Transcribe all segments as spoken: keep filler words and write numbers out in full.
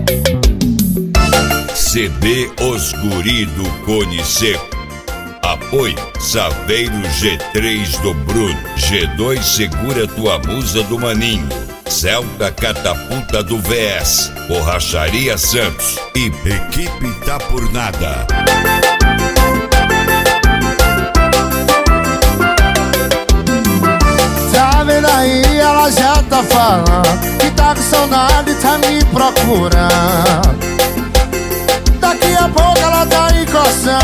C D Os Guri do Cone Seco. Apoio Saveiro G três do Bruno, G dois Segura Tua Musa do Maninho, Celta Catapulta do V S, Borracharia Santos e Equipe Tá Por Nada. Tá vendo aí, ela já tá falando que tá com saudade, tá me procurando. Daqui a pouco ela tá encostando.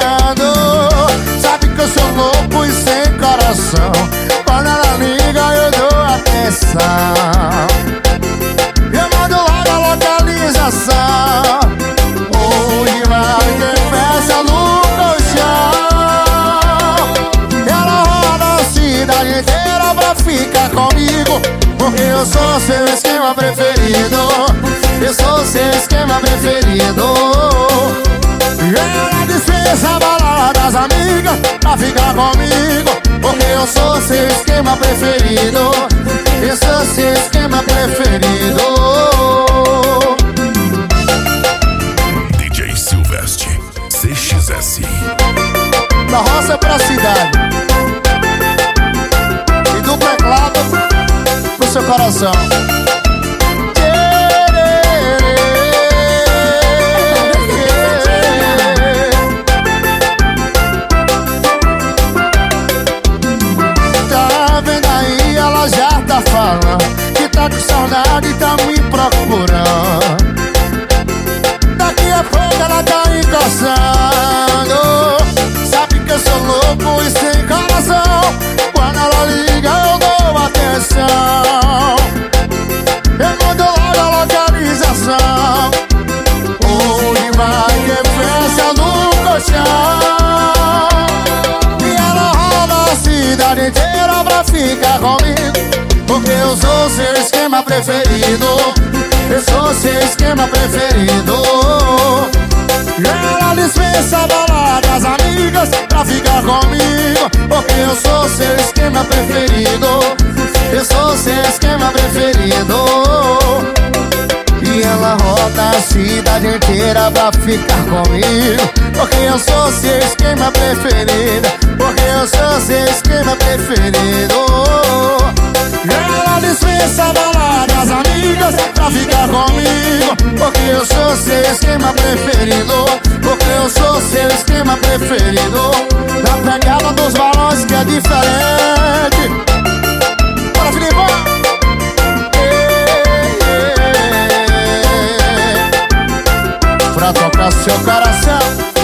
Sabe que eu sou louco e sem coração. Quando ela liga eu dou atenção. Eu mando logo a localização. Onde vai que fecha no colchão. Ela roda a cidade inteira pra ficar comigo, porque eu sou seu esquema preferido. Eu sou seu esquema preferido. Ela dispensa a balada das amigas pra ficar comigo, porque eu sou seu esquema preferido. Eu sou seu esquema preferido. D J Silvestre, C X S. Da roça pra cidade e do teclado pro seu coração. Que tá com saudade e tá me procurando. Daqui a pouco ela tá encostando. Sabe que eu sou louco e sem coração. Quando ela liga eu dou atenção. Eu mando logo a localização. Onde vai que fecha no colchão. E ela roda a cidade inteira pra ficar comigo, porque eu sou seu esquema preferido. Eu sou seu esquema preferido. Ela dispensa a balada das amigas pra ficar comigo, porque eu sou seu esquema preferido. Eu sou seu esquema preferido. E ela roda a cidade inteira pra ficar comigo, porque eu sou seu esquema preferido. Porque eu sou seu esquema preferido. Ela dispensa a balada das amigas pra ficar comigo, porque eu sou seu esquema preferido. Porque eu sou seu esquema preferido. Na pegada dos balões que é diferente. Bora, Filipão! Pra tocar seu coração.